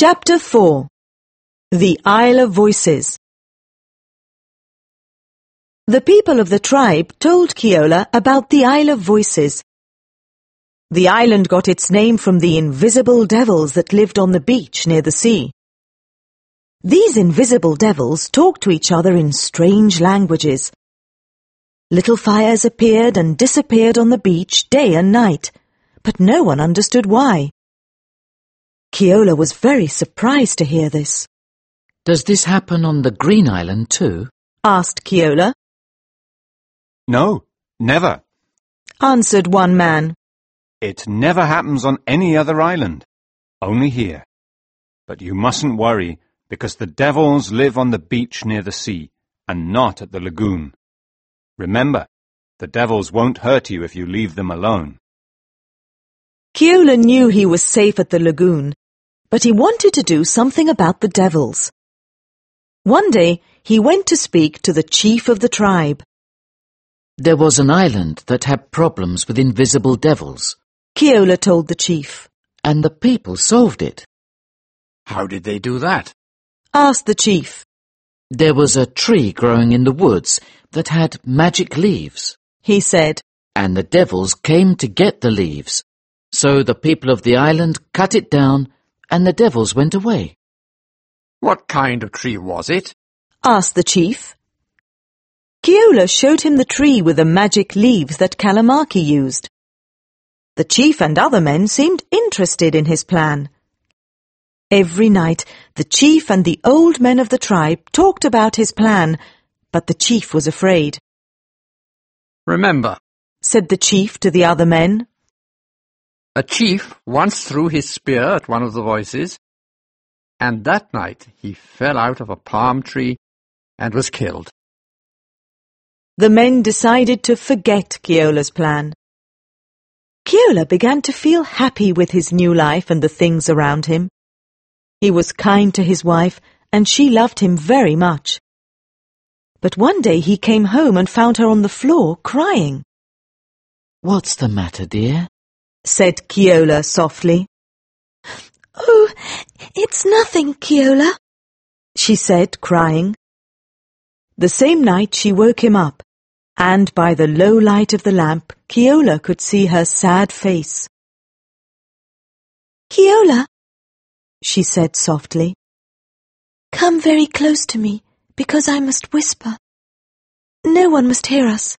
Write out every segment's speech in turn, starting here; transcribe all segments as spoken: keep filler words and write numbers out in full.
Chapter four. The Isle of Voices. The people of the tribe told Keola about the Isle of Voices. The island got its name from the invisible devils that lived on the beach near the sea. These invisible devils talked to each other in strange languages. Little fires appeared and disappeared on the beach day and night, but no one understood why. Keola was very surprised to hear this. "Does this happen on the Green Island too?" asked Keola. "No, never," answered one man. "It never happens on any other island, only here. But you mustn't worry, because the devils live on the beach near the sea, and not at the lagoon. Remember, the devils won't hurt you if you leave them alone." Keola knew he was safe at the lagoon, but he wanted to do something about the devils. One day, he went to speak to the chief of the tribe. "There was an island that had problems with invisible devils," Keola told the chief. "and the people solved it." "How did they do that?" asked the chief. "There was a tree growing in the woods that had magic leaves," he said. "and the devils came to get the leaves. So the people of the island cut it down, and the devils went away." "What kind of tree was it?" asked the chief. Keola showed him the tree with the magic leaves that Kalamaki used. The chief and other men seemed interested in his plan. Every night, the chief and the old men of the tribe talked about his plan, but the chief was afraid. "Remember," said the chief to the other men, "a chief once threw his spear at one of the voices, and that night he fell out of a palm tree and was killed." The men decided to forget Keola's plan. Keola began to feel happy with his new life and the things around him. He was kind to his wife, and she loved him very much. But one day he came home and found her on the floor crying. "What's the matter, dear?" said Keola softly. "Oh, it's nothing, Keola," she said, crying. The same night she woke him up, and by the low light of the lamp, Keola could see her sad face. "Keola," she said softly, "come very close to me, because I must whisper. No one must hear us."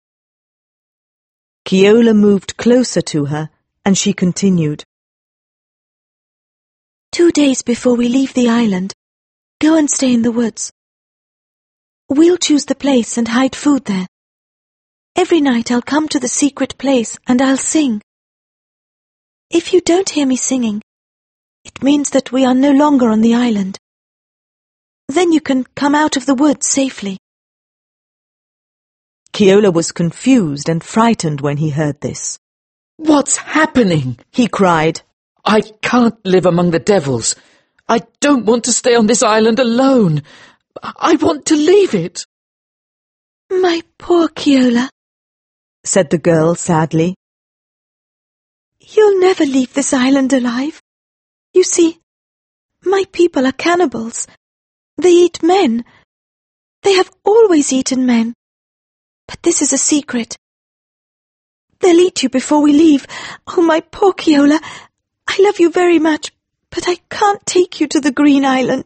Keola moved closer to her, and she continued. "Two days before we leave the island, go and stay in the woods. We'll choose the place and hide food there. Every night I'll come to the secret place and I'll sing. If you don't hear me singing, it means that we are no longer on the island. Then you can come out of the woods safely." Keola was confused and frightened when he heard this. "What's happening?" he cried. "I can't live among the devils. I don't want to stay on this island alone. I want to leave it." "My poor Keola," said the girl sadly. "You'll never leave this island alive. You see, my people are cannibals. They eat men. They have always eaten men. But this is a secret. They'll eat you before we leave. Oh, my poor Keola, I love you very much, but I can't take you to the Green Island."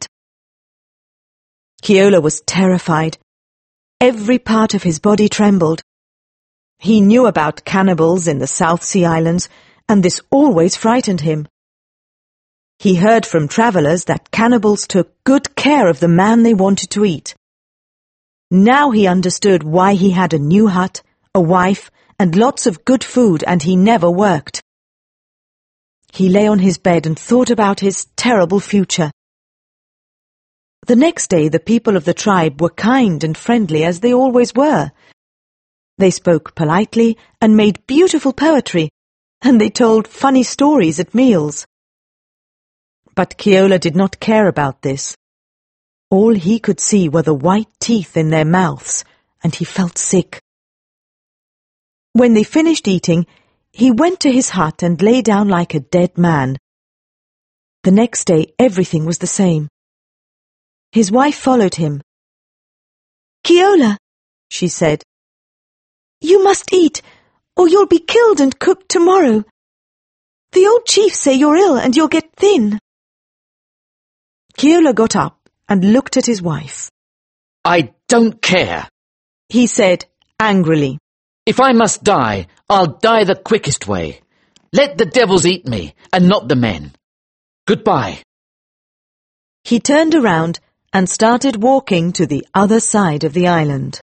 Keola was terrified. Every part of his body trembled. He knew about cannibals in the South Sea Islands, and this always frightened him. He heard from travelers that cannibals took good care of the man they wanted to eat. Now he understood why he had a new hut, a wife, and lots of good food, and he never worked. He lay on his bed and thought about his terrible future. The next day the people of the tribe were kind and friendly as they always were. They spoke politely and made beautiful poetry, and they told funny stories at meals. But Keola did not care about this. All he could see were the white teeth in their mouths, and he felt sick. When they finished eating, he went to his hut and lay down like a dead man. The next day everything was the same. His wife followed him. "Keola," she said, "you must eat, or you'll be killed and cooked tomorrow. The old chiefs say you're ill and you'll get thin." Keola got up and looked at his wife. I don't care. He said angrily, If I must die, I'll die the quickest way. Let the devils eat me, and not the men. Goodbye. He turned around and started walking to the other side of the island.